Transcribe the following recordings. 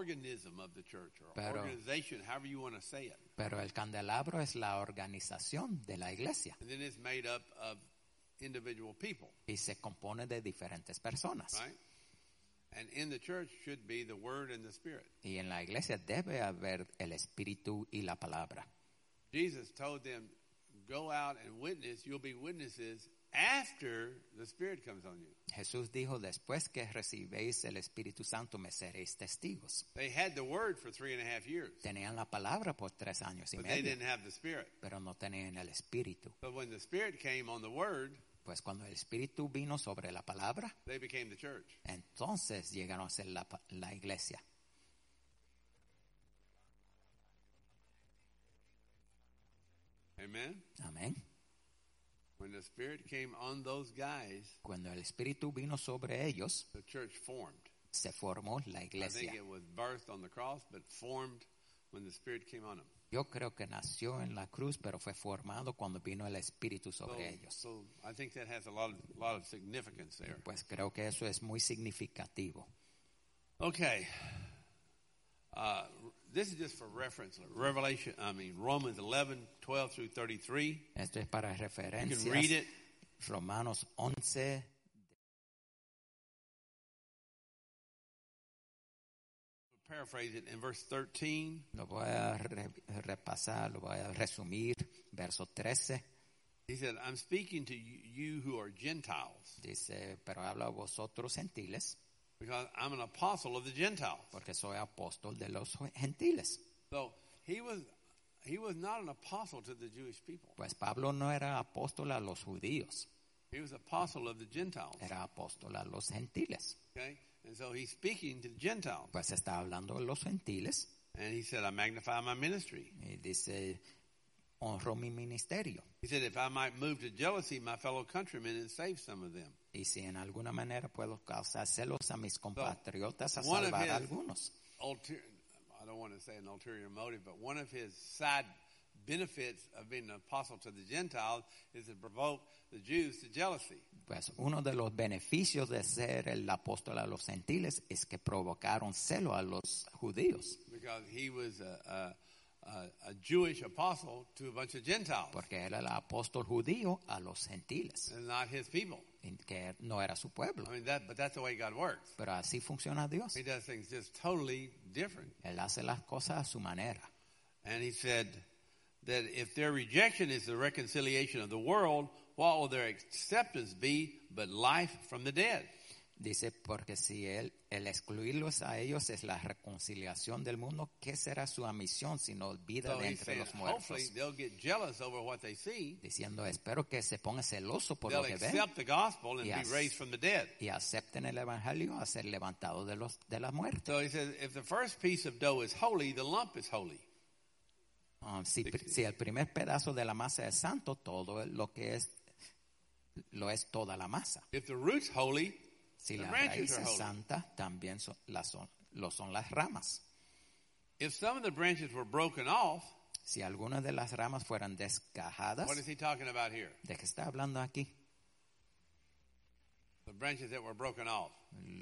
organism of the church or Pero- organization, however you want to say it. Pero el candelabro es la organización de la iglesia And then it's made up of individual people, y se compone de diferentes personas. right? And in the church should be the Word and the Spirit. Y en la iglesia debe haber el espíritu y la palabra. Jesus told them, go out and witness. You'll be witnesses after the Spirit comes on you. Jesús dijo, después que recibéis el Espíritu Santo me seréis testigos. They had the Word for 3.5 years, Tenían la palabra por 3 años y but they medio, didn't have the Spirit. pero no tenían el Espíritu. But when the Spirit came on the Word, Pues cuando el Espíritu vino sobre la palabra, they became the church. entonces llegaron a ser la iglesia. Amen? Amén. When the Spirit came on those guys, Cuando el Espíritu vino sobre ellos, the church formed. se formó la I think iglesia. it was birthed on the cross, but formed when the Spirit came on them. Yo creo que nació en la cruz, pero fue formado cuando vino el Espíritu sobre ellos. So I think that has a lot of significance there. Pues creo que eso es muy significativo. Okay. This is just for reference. Romans 11:12 through 33. Esto es para You can referencias. read it. Romanos 11, Paraphrase it in verse 13. lo voy a repasar, lo voy a resumir. Verso 13 He said, I'm speaking to you who are Gentiles, dice, pero hablo a vosotros gentiles, because I'm an apostle of the Gentiles. porque soy apóstol de los gentiles. So he was not an apostle to the Jewish people. Pues Pablo no era apóstol a los judíos, He was apostle of the Gentiles. era apóstol a los gentiles. Okay? And so he's speaking to the Gentiles. Pues está hablando de los gentiles And he said, I magnify my ministry. y dice, honro mi ministerio. He said, if I might move to jealousy my fellow countrymen and save some of them. Y si en alguna manera puedo causar celos a mis compatriotas, a one of salvar his- a algunos. I don't want to say an ulterior motive, but one of his side benefits of being an apostle to the Gentiles is to provoke the Jews to jealousy. Pues uno de los beneficios de ser el apóstol a los gentiles es que provocaron celo a los judíos, Because he was a Jewish apostle to a bunch of Gentiles. porque era el apóstol judío a los gentiles, And not his people. y que no era su pueblo. But that's the way God works. Pero así funciona Dios. He does things just totally different. Él hace las cosas a su manera. And he said that if their rejection is the reconciliation of the world, what will their acceptance be but life from the dead? Dice, porque si el excluirlos a ellos es la reconciliación del mundo, ¿qué será su misión sino vida So de he entre said, los muertos? hopefully they'll get jealous over what they see. Diciendo, espero que se ponga celoso por lo They'll que ven accept the gospel and Yes. be raised from the dead. y acepten el evangelio a ser levantado de la muerte. So he says, if the first piece of dough is holy, the lump is holy. Si el primer pedazo de la masa es santo, todo lo que es, lo es toda la masa. If the root's holy, Si the la branches raíz are es holy. santa, también lo son las ramas. If some of the branches were broken off, Si algunas de las ramas fueran desgajadas, what is he talking about here? ¿de qué está hablando aquí? The branches that were broken off.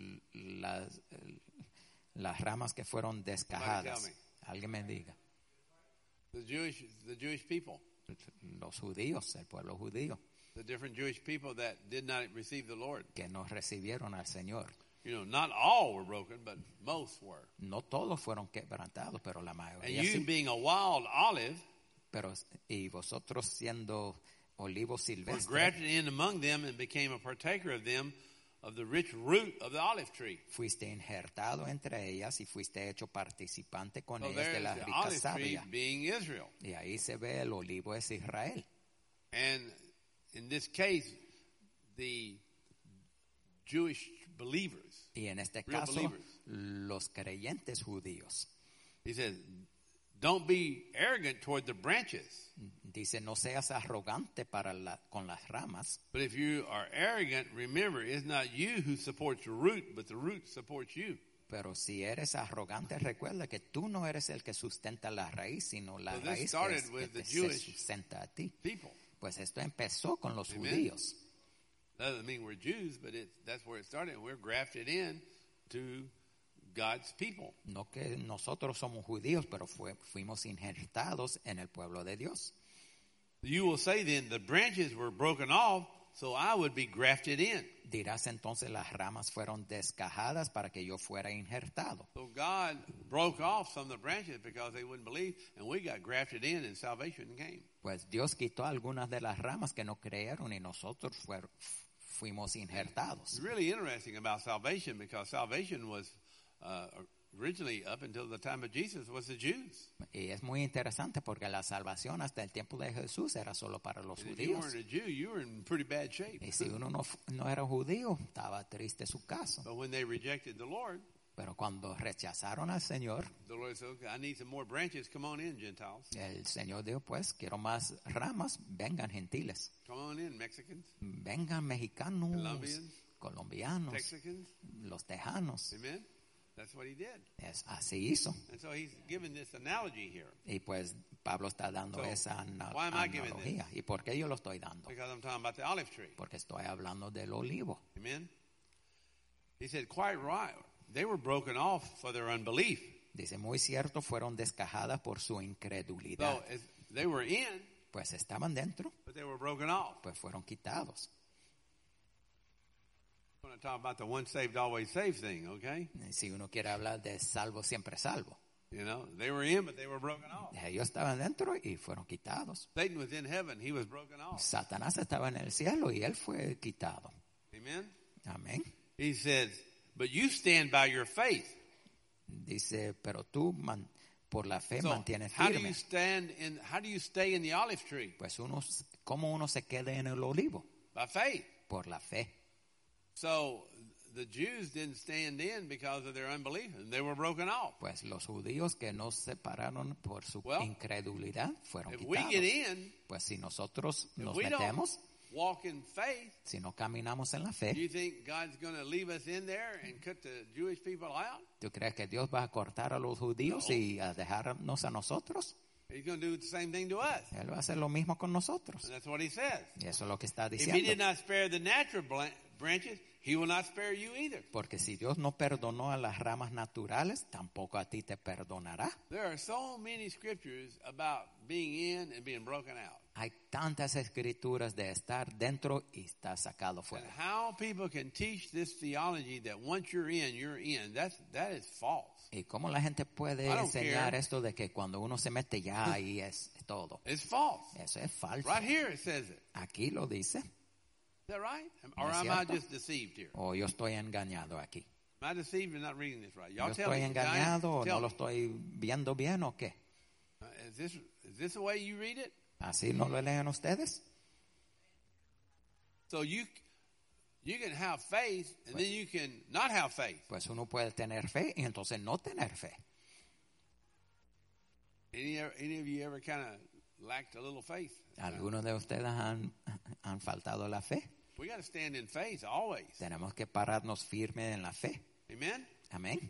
Las ramas que fueron desgajadas. Somebody Alguien me diga. The Jewish people. Los judíos, el pueblo judío, The different Jewish people that did not receive the Lord. que no recibieron al Señor. Not all were broken, but most were. No todos fueron quebrantados, pero la And mayoría you sí. being a wild olive, Pero, y vosotros siendo olivos were silvestres, grafted in among them and became a partaker of them, of the rich root of the olive tree. fuiste injertado entre ellas y fuiste hecho participante con So ellas de there's la the rica olive tree savia. being Israel. Y ahí se ve el olivo es Israel. And in this case, the Jewish believers, Y en este Real caso, believers. los creyentes judíos. he says, don't be arrogant toward the branches. Dice, no seas arrogante con las ramas, But if you are arrogant, remember, it's not you who supports the root, but the root supports you. pero si eres arrogante, recuerda que tú no eres el que sustenta la raíz, sino la So this raíz started que with the se Jewish sustenta a ti. People. Pues esto empezó con los Amen. judíos. That doesn't mean we're Jews, but that's where it started. We're grafted in to God's people. No que nosotros somos judíos, pero fuimos injertados en el pueblo de Dios. You will say then, the branches were broken off, so I would be grafted in. Dirás entonces, las ramas fueron descajadas para que yo fuera injertado. So God broke off some of the branches because they wouldn't believe, and we got grafted in and salvation came. Pues Dios quitó algunas de las ramas que no creyeron y nosotros fuimos injertados. It's really interesting about salvation because salvation was originally up until the time of Jesus was the Jews. Y es muy interesante porque la salvación hasta el tiempo de Jesús era solo para los And if you judíos. weren't a Jew, you were in pretty bad shape. Y si uno no era judío, estaba triste su caso. But when they rejected the Lord Pero cuando rechazaron al Señor, said, okay, I need some more branches. Come on in, Gentiles. el Señor dijo, pues, quiero más ramas, vengan gentiles, Come on in, Mexicans, vengan mexicanos, Colombians, colombianos, Texicans. los tejanos. Amen. That's what he did. Así hizo. And so he's given this analogy here. Y pues Pablo está dando So, esa why am I giving analogía. ¿Y por qué yo lo estoy dando? Because I'm talking about the olive tree. Porque estoy hablando del olivo. Amen. He said, quite right. They were broken off for their unbelief. Dice, muy cierto, fueron descajadas por su incredulidad. So they were in, Pues estaban dentro, but they were broken off. pues fueron quitados. I'm going to talk about the once saved, always saved thing, okay? Si uno quiere hablar de salvo, siempre salvo. You know, they were in, but they were broken off. Ellos estaban dentro y fueron quitados. Satan was in heaven. He was broken off. Satanás estaba en el cielo y él fue quitado. Amen. Amén. He says, but you stand by your faith. Dice, pero tú por la fe So mantienes how do you firme. how do you stay in the olive tree? Pues ¿cómo uno se queda en el olivo? By faith. Por la fe. So the Jews didn't stand in because of their unbelief, and they were broken off. Pues los judíos que no se separaron por su Well, incredulidad fueron If we get quitados. in, Pues si nosotros if nos we don't metemos, walk in faith, si no caminamos en la do fe, you think God's going to leave us in there and cut the Jewish people out? ¿tú crees que Dios va a cortar a los judíos No. y a dejarnos a nosotros? He's going to do the same thing to us. Él va a hacer lo mismo con nosotros. And that's what he says. Y eso es lo que está If he diciendo. did not spare the natural branches, he will not spare you either. Porque si Dios no perdonó a las ramas naturales, tampoco a ti te perdonará. There are so many scriptures about being in and being broken out. Hay tantas escrituras de estar dentro y estar sacado And fuera. how people can teach this theology that once you're in, that is false. Y cómo la gente puede I don't enseñar care. esto de que cuando uno se mete ya ahí es todo. It's false. Eso es falso. Right here it says it. Aquí lo dice. Is that right? ¿No Or es am I cierto? just deceived here? O yo estoy engañado aquí. Am I deceived in not reading this right? ¿Yo Y'all tell estoy me. engañado o Tell no lo me. estoy viendo bien o qué? Is this the way you read it? ¿Así no lo leen ustedes? So you can have faith and then you can not have faith. Pues uno puede tener fe y entonces no tener fe. Any of you ever kind of lacked a little faith? Algunos de ustedes han faltado la fe. We got to stand in faith always. Tenemos que pararnos firmes en la fe. Amen? Amén.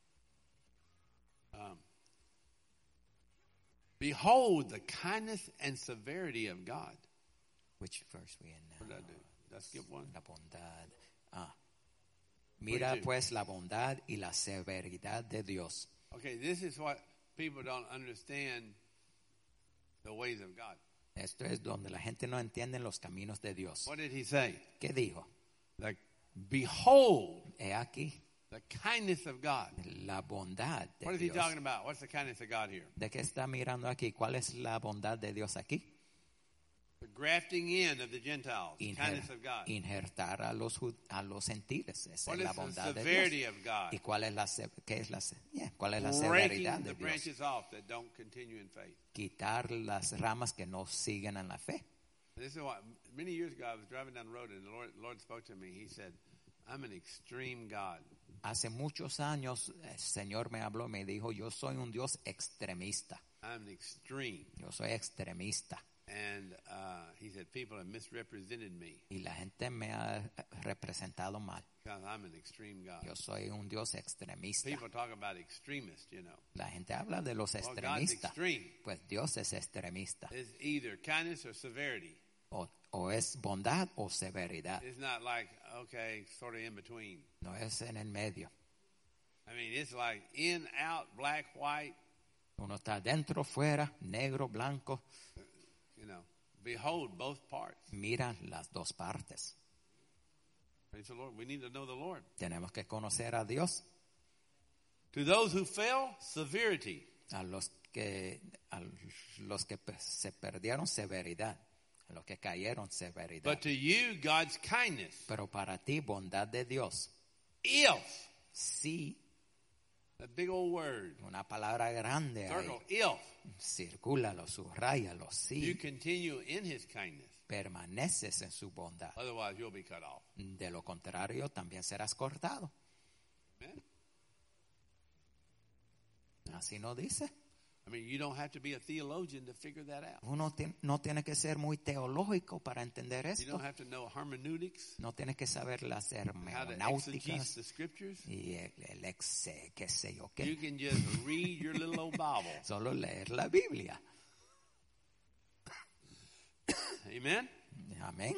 Behold the kindness and severity of God. Which verse we in What now? did I do? Did I skip one? La bondad. Mira 22. pues la bondad y la severidad de Dios. Okay, this is what people don't understand the ways of God. Esto es donde la gente no entiende los caminos de Dios. What did he say? ¿Qué dijo? Like, behold He aquí the kindness of God. la bondad de What is he Dios. talking about? What's the kindness of God here? ¿De qué está mirando aquí? ¿Cuál es la bondad de Dios aquí? The grafting in of the Gentiles. The kindness of God. Injertar a los gentiles. Esa What es la is the bondad de severity Dios. of God? ¿Y cuál es cuál es la Breaking severidad the de Dios? branches off that don't continue in faith. Quitar las ramas que no siguen en la fe. This is what many years ago I was driving down the road and the Lord spoke to me. He said, "I'm an extreme God." Hace muchos años el Señor me habló, me dijo, yo soy un Dios extremista. I'm extreme. Yo soy extremista. And he said, people have misrepresented me Y la gente me ha representado mal. because I'm an extreme God. Yo soy un Dios extremista. People talk about extremists, you know. La gente habla de los Well, God's extremistas. extreme. Pues Dios es extremista. It's either kindness or severity. O es bondad o severidad. It's not like, okay, sort of in between. No es en el medio. I mean, it's like in, out, black, white. Uno está dentro, fuera, negro, blanco. You know, behold both parts. Mira las dos partes. Praise the Lord. We need to know the Lord. Tenemos que conocer a Dios. To those who fell, severity. A los que se perdieron, severidad. A los que cayeron, severidad. But to you, God's kindness. Pero para ti, bondad de Dios. If. Sí. A big old word. Una palabra grande Circle. ahí. If. Circúlalo, subrayalo, You sí. continue in his kindness. Permaneces en su bondad. Otherwise, you'll be cut off. De lo contrario, también serás cortado. Amen? Así nos dice. I mean, you don't have to be a theologian to figure that out. Uno no tiene que ser muy teológico para entender You esto. don't have to know hermeneutics, No tienes que saber las how to exegese hermenéuticas the scriptures. y el qué sé yo You qué. can just read your little old Bible. Solo leer la Biblia. Amen? Amén.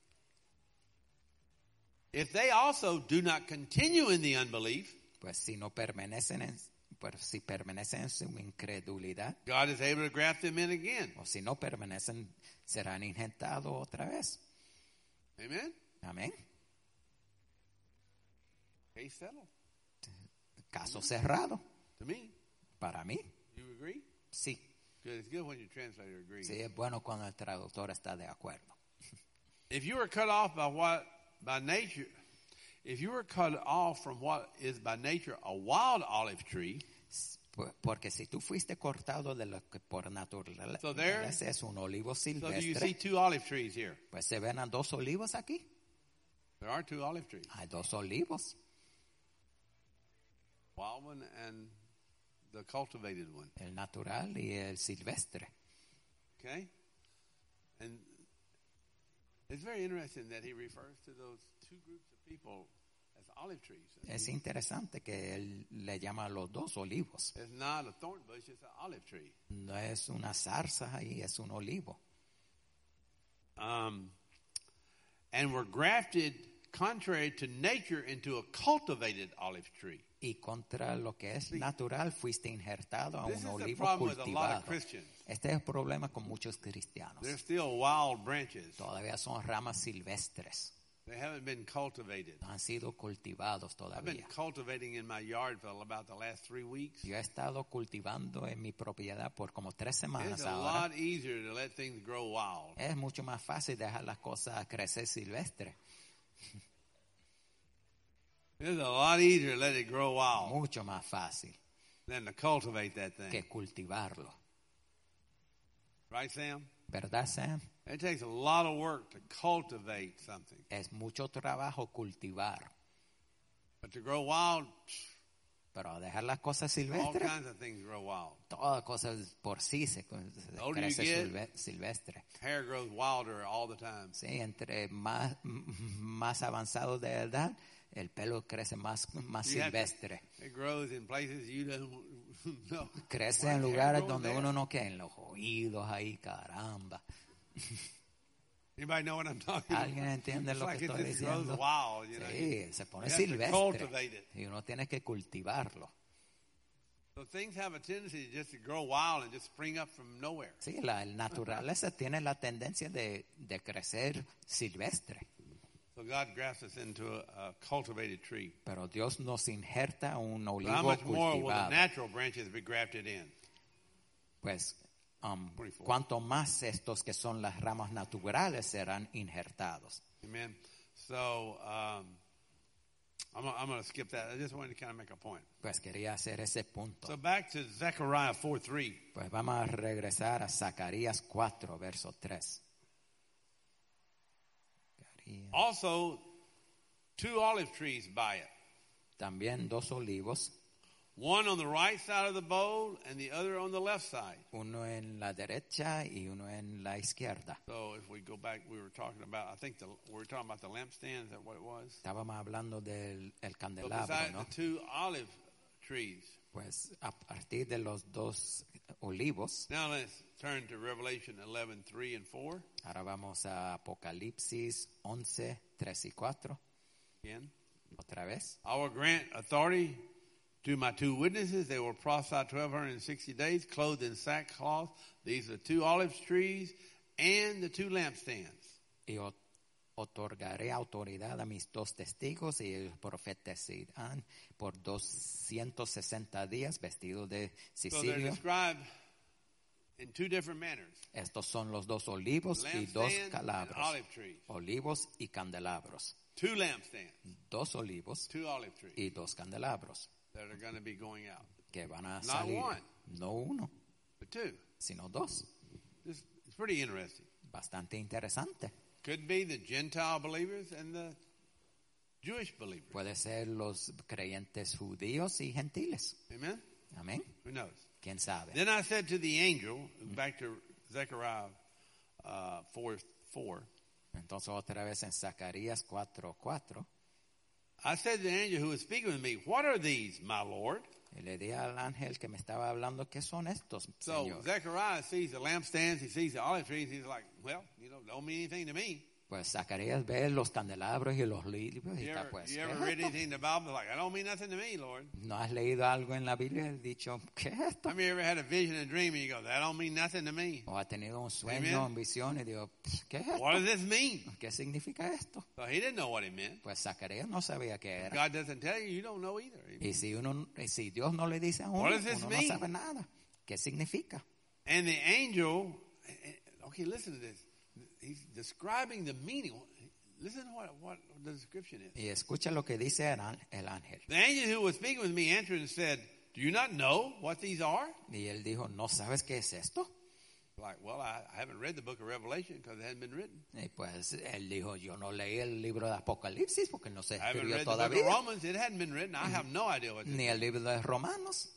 If they also do not continue in the unbelief, Pues si permanecen en su incredulidad, God is able to graft them in again. o si no permanecen, serán injertados otra vez. Amen? Amén. Case settled. Caso cerrado. To me. Para mí, You agree? sí. Good. It's good when your translator agrees. Sí, es bueno cuando el traductor está de acuerdo. If you were cut off by nature, if you were cut off from what is by nature a wild olive tree, Porque si tú fuiste cortado de lo que por naturaleza So there- es un olivo so do you silvestre, see two olive trees here? pues se ven a dos olivos aquí. There are two olive trees, Hay dos olivos, wild one and the cultivated one. el natural y el silvestre. Okay? And it's very interesting that he refers to those two groups of people as olive trees. Es interesante que él le llama a los dos olivos. It's not a thorn bush, it's an olive tree. No es una zarza y es un olivo. And were grafted contrary to nature into a cultivated olive tree. Y contra lo que es natural fuiste injertado a This un is the olivo problem with a lot cultivado. of Christians. Este es el problema con muchos cristianos. They're still wild branches. Todavía son ramas silvestres. They haven't been cultivated. No han sido cultivados I've been todavía. cultivating in my yard for about the last 3 weeks. Yo he estado cultivando en mi propiedad por como 3 It's semanas a ahora. lot easier to let things grow wild. Es mucho más fácil dejar las cosas crecer silvestre. It's a lot easier to let it grow wild Mucho más fácil than to cultivate that thing. que cultivarlo. Right, Sam? ¿Verdad, Sam? It takes a lot of work to cultivate something. Es mucho trabajo cultivar. But to grow wild, Pero dejar las cosas all silvestres, kinds of things grow wild. todas cosas por sí se older you crece get- silvestre. Hair grows wilder all the time. Sí, entre más avanzado de edad, el pelo crece más You have to- silvestre. It grows in places you don't know. Crece Why en the hair lugares grows donde there? uno no queda, en los oídos ahí, caramba. Anybody know what I'm talking about? ¿Alguien entiende It's lo like que it estoy just grows diciendo? wild, you know. Sí, se pone You have to silvestre. cultivate it. Y uno tiene que cultivarlo. So things have a tendency just to grow wild and just spring up from nowhere. Sí, la naturaleza tiene la tendencia de crecer silvestre. So God grafts us into a cultivated tree. Pero Dios nos injerta un But how olivo much more will the cultivado. natural branches be grafted in? Pues, 24. cuanto más estos que son las ramas naturales serán injertados. Amen. So I'm going to skip that. I just wanted to kind of make a point. Pues quería hacer ese punto. So back to Zechariah 4:3. Pues vamos a regresar a Zacarías 4, verso 3. Also, 2 olive trees by it. También dos olivos, One on the right side of the bowl and the other on the left side. uno en la derecha y uno en la izquierda. So if we go back, we were talking about, I think we were talking about the lampstand. Is that what it was? Estábamos hablando del el So candelabro, beside ¿no? the 2 olive trees. Pues a partir de los dos olivos, Now let's turn to Revelation 11:3 and 4 ahora vamos a Apocalipsis 11, 3 y 4, again. otra vez. I will grant authority To my two witnesses, they will prophesy 1,260 days, clothed in sackcloth. These are the 2 olive trees and the 2 lampstands. Y otorgaré autoridad a mis 2 testigos y ellos profetizarán por 260 días vestidos de So they're sicilia. described in 2 different manners. Estos son los 2 olivos y 2 Lampstand and calabros. olive trees. Olivos y candelabros. 2 lampstands, 2 olivos 2 olive trees y 2 candelabros that are going to be going out. que van a Not salir. one. No uno, But 2. sino 2. It's pretty interesting. Bastante interesante. Could be the Gentile believers and the Jewish believers. Puede ser los creyentes judíos y gentiles. Amen? Amén. Who knows? ¿Quién sabe? Then I said to the angel, back to Zechariah 4:4. Entonces otra vez en Zacarías 4:4 I said to the angel who was speaking with me, what are these, my Lord? y le di al ángel que me estaba hablando, ¿qué son estos, So Señor? Zechariah sees the lampstands, he sees the olive trees, he's like, well, don't mean anything to me. Pues Zacarías ve los candelabros y los olivos y You está ever, pues, you ¿qué ever es read esto? anything in the Bible? Like, I don't mean nothing to me, Lord. ¿No has leído algo en la Biblia y has dicho, ¿qué es esto? Have you ever had a vision and dream and you go, that don't mean nothing to me? O ha tenido un sueño, Amen. una visión y digo, ¿qué es esto? What does this mean? ¿Qué significa esto? So he didn't know what it meant. Pues Zacarías no sabía qué era. God doesn't tell you, you don't know either. Y si Dios no le dice a uno, What does this uno no mean? sabe nada. ¿Qué significa? And the angel, okay, listen to this. He's describing the meaning. Listen to what the description is. Y escucha lo que dice el ángel. The angel who was speaking with me answered and said, do you not know what these are? Y él dijo, ¿no sabes qué es esto? Like, well, I haven't read the book of Revelation because it hadn't been written. Y pues él dijo, yo no leí el libro de Apocalipsis porque no se I haven't escribió read the book todavía. of Romans. It hadn't been written. I have no idea what this Ni is. el libro de Romanos.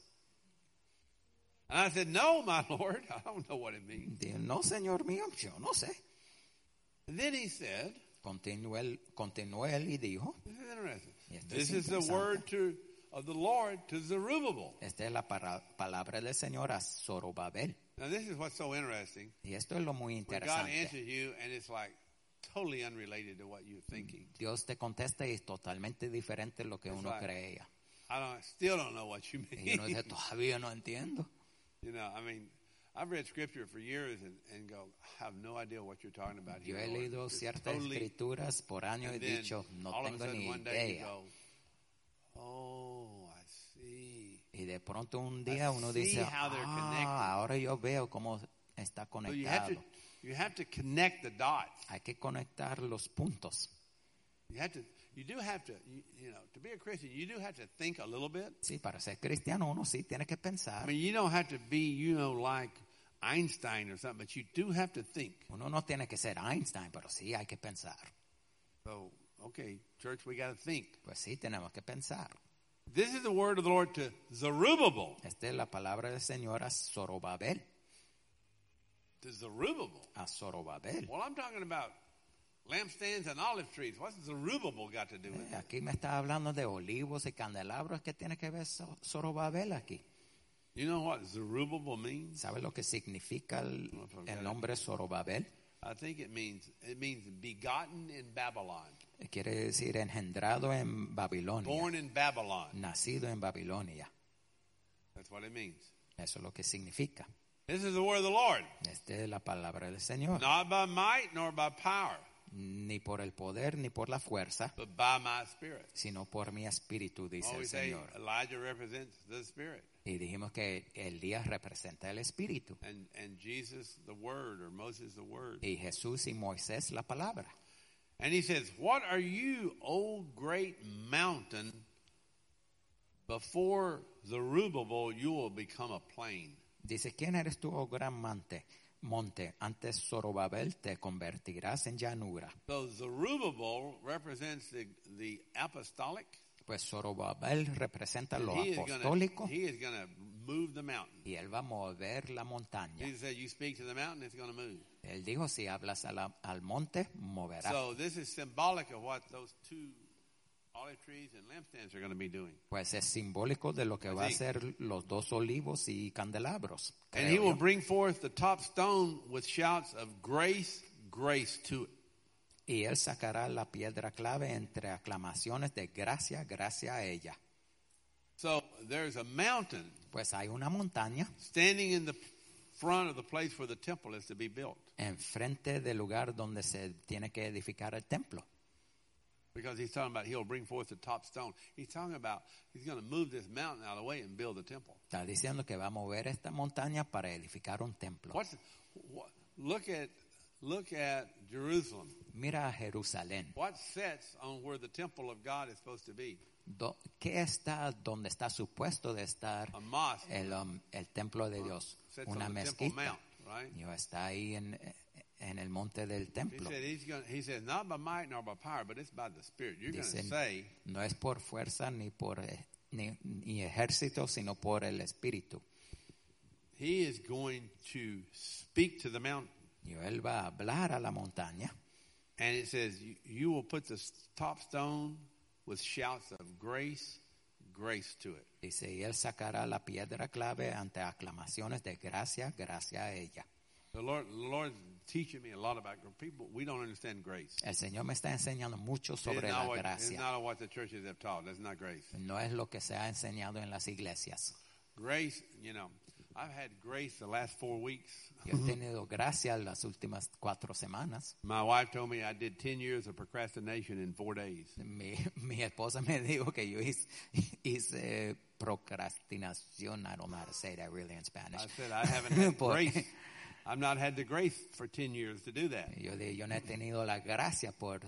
And I said, no, my Lord, I don't know what it means. Dijo, no, Señor mío, yo no sé. And then he said, Continuó él y dijo, this is interesting. Y esto This es is the interesante. word of the Lord to Zerubbabel. esta es la palabra del Señor a Zorobabel. Now, this is what's so interesting. Y esto es lo muy When God interesante. answers you, and it's like totally unrelated to what you're thinking. Dios te contesta y es totalmente diferente de lo que It's uno like- creía. Still don't know what you Y uno mean. dice, todavía no entiendo. You know, I mean, I've read scripture for years and go, I have no idea what you're talking about Yo here. he Lord. leído It's ciertas totally- escrituras por años y and he then dicho, no all of a tengo sudden ni one day you idea. go, oh, I see. Y de pronto un día uno see dice, how they're connected. ahora yo veo cómo está So you have to connect the dots. Hay que conectar los puntos. You do have to, you know, to be a Christian, you do have to think a little bit. Sí, para ser cristiano uno sí tiene que I pensar. mean, you don't have to be, like Einstein or something, but you do have to think. Uno no tiene que ser Einstein, pero sí hay que pensar. So, okay, church, we got to think. Pues sí, tenemos que pensar. This is the word of the Lord to Zerubbabel. Esta es la palabra del Señor a Zorobabel. To Zerubbabel. A Zorobabel. Well, I'm talking about lampstands and olive trees. What's Zerubbabel got to do with it? Aquí me está hablando de olivos y candelabros. ¿Qué tiene que ver Zorobabel aquí? You know what Zerubbabel means? ¿Sabe lo que significa el nombre Zorobabel? I think it means begotten in Babylon, Quiere decir engendrado en Babilonia. born in Babylon. Nacido en Babilonia. That's what it means. Eso es lo que significa. This is the word of the Lord. Esta es la palabra del Señor. Not by might nor by power, Ni por el poder ni por la fuerza, but by my spirit. sino por mi espíritu, dice Oh, we el say Señor. Elijah represents the spirit. Y dijimos que Elías representa el espíritu. And Jesus the word, or Moses the word. Y Jesús y Moisés la palabra. And he says, what are you, O great mountain? Before Zerubbabel, you will become a plain. Dice, ¿quién eres tú, oh gran monte? Antes Zorobabel te convertirás en llanura. So Zerubbabel represents the apostolic. Pues Zorobabel representa lo He apostólico is gonna move the mountain. y él va a mover la montaña. Jesus said, you speak to the mountain, it's going to move. Él dijo, si hablas al monte, moverá. So this is symbolic of what those two olive trees and lampstands are going to be doing. Pues es simbólico de lo que va a Sí. ser los dos olivos y candelabros. And creo he will yo. bring forth the top stone with shouts of grace, grace to it. Y él sacará la piedra clave entre aclamaciones de gracia, gracia a ella. So there's a mountain Pues hay una montaña standing in the front of the place where the temple is to be built. enfrente del lugar donde se tiene que edificar el templo. Because he's talking about he'll bring forth the top stone. He's talking about he's going to move this mountain out of the way and build the temple. Está diciendo que va a mover esta montaña para edificar un templo. Look at Jerusalem. Mira a Jerusalén. What sets on where the temple of God is supposed to be? ¿Qué está donde está supuesto de estar A mosque. el templo de Dios? Sits Una on the Temple mezquita. Mount, right? Y está ahí en el monte del He templo. said he says not by might nor by power, but it's by the Spirit. You're going to Dice, say, no es por fuerza ni por ni ejército, sino por el Espíritu. he is going to speak to the mountain. Y él va a hablar a la montaña. And it says, you will put the top stone with shouts of grace to it. Dice, y él sacará la piedra clave ante aclamaciones de gracia, gracia a ella. The Lord teaching me a lot about people. We don't understand grace. El Señor me está enseñando mucho sobre la It's gracia. not what the churches have taught. That's not grace. No es lo que se ha enseñado en las iglesias. Grace, I've had grace the last 4 weeks. Yo he tenido gracia las últimas 4 semanas. My wife told me I did 10 years of procrastination in 4 days. Mi esposa me dijo que yo hice procrastinación. I don't know how to say that really in Spanish. I said I haven't had grace. I've not had the grace for 10 years to do that. Yo no he tenido la gracia por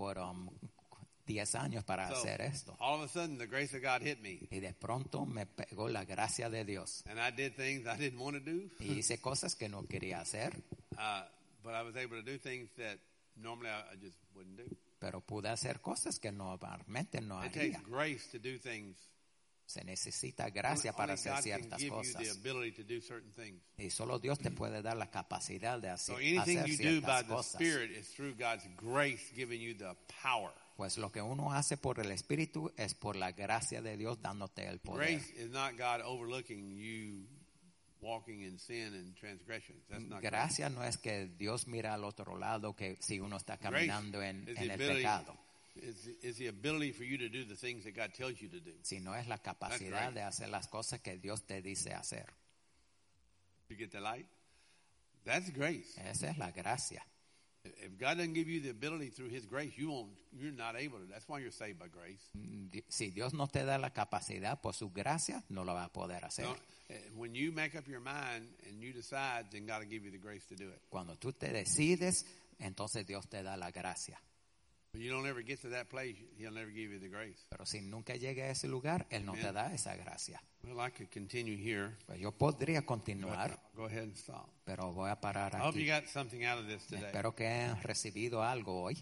10 años para hacer esto. All of a sudden, the grace of God hit me. Y de pronto me pegó la gracia de Dios. And I did things I didn't want to do. Y hice cosas que no quería hacer. But I was able to do things that normally I just wouldn't do. Pero pude hacer cosas que normalmente no It haría. takes grace to do things. Se necesita gracia para Only hacer God can ciertas give you the cosas. ability to do certain things. Y solo Dios te puede dar la capacidad de So hacer anything you do by ciertas the cosas. Spirit is through God's grace giving you the power. Pues lo que uno hace por el Espíritu es por la gracia de Dios dándote el poder. Grace is not God overlooking you walking in sin and transgressions. That's not grace. Gracia no es que Dios mira al otro lado, que si uno está caminando en is the el ability- pecado, is the ability for you to do the things that God tells you to do. sino es la capacidad grace. de hacer las cosas que Dios te dice hacer. You get the light? That's grace. Esa es la gracia. If God doesn't give you the ability through His grace, you're not able to. That's why you're saved by grace. Si Dios no te da la capacidad por su gracia, no lo va a poder hacer. No, when you make up your mind and you decide, then God will give you the grace to do it. Cuando tú te decides, entonces Dios te da la gracia. But you don't ever get to that place, He'll never give you the grace. Pero si nunca llegue a ese lugar, Él no te Amen. da esa gracia. Well, I could continue here. Pues yo podría But continuar, I'll go ahead and stop. pero voy a parar I hope you aquí. got something out of this today. Espero que hayan recibido algo hoy.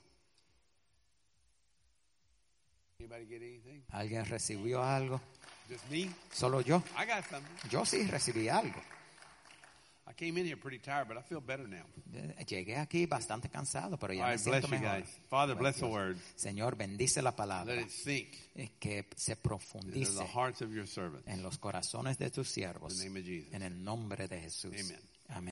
Anybody get anything? ¿Alguien recibió algo? Just me? Solo yo. I got something. Yo sí recibí algo. I came in here pretty tired, but I feel better now. Llegué aquí bastante cansado, pero ya All me right, bless siento you mejor. guys. Father, Pues bless the Dios. word. Señor, bendice la palabra. Let it sink Que se into profundice the hearts of your servants. en los corazones de tus In siervos. the name of Jesus. En el nombre de Jesús. Amen. Amén.